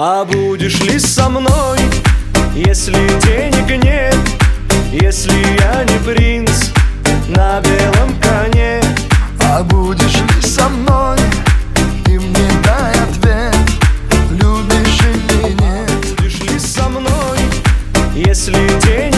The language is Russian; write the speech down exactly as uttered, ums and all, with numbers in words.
А будешь ли со мной, если денег нет, если я не принц на белом коне? А будешь ли со мной, ты мне дай ответ, любишь или нет? Будешь ли со мной, если денег